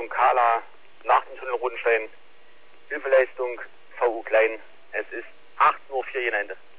Richtung Kala, nach dem Tunnel Rodenstein. Hilfeleistung VU Klein. Es ist 18:04 Uhr, Ende.